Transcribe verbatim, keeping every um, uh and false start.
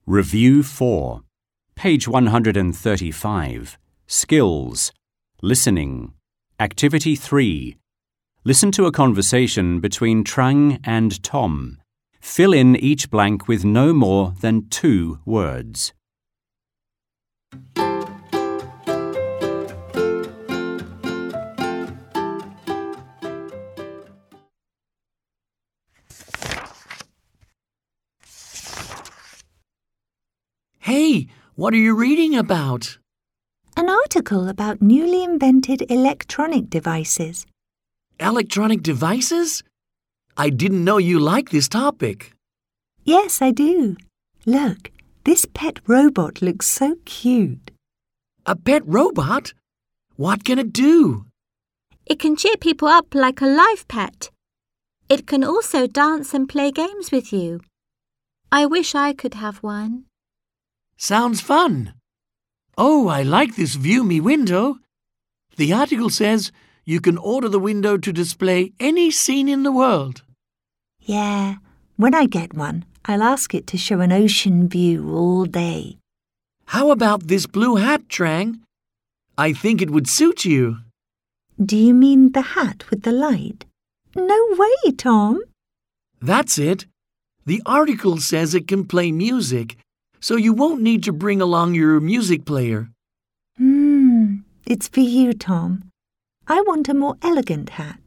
Review four. Page one hundred thirty-five. Skills. Listening. Activity three. Listen to a conversation between Trang and Tom. Fill in each blank with no more than two words. Hey, what are you reading about? An article about newly invented electronic devices. Electronic devices? I didn't know you liked this topic. Yes, I do. Look, this pet robot looks so cute. A pet robot? What can it do? It can cheer people up like a live pet. It can also dance and play games with you. I wish I could have one. Sounds fun. Oh, I like this View Me window. The article says you can order the window to display any scene in the world. Yeah, when I get one, I'll ask it to show an ocean view all day. How about this blue hat, Trang? I think it would suit you. Do you mean the hat with the light? No way, Tom. That's it. The article says it can play music, so you won't need to bring along your music player. Hmm, it's for you, Tom. I want a more elegant hat.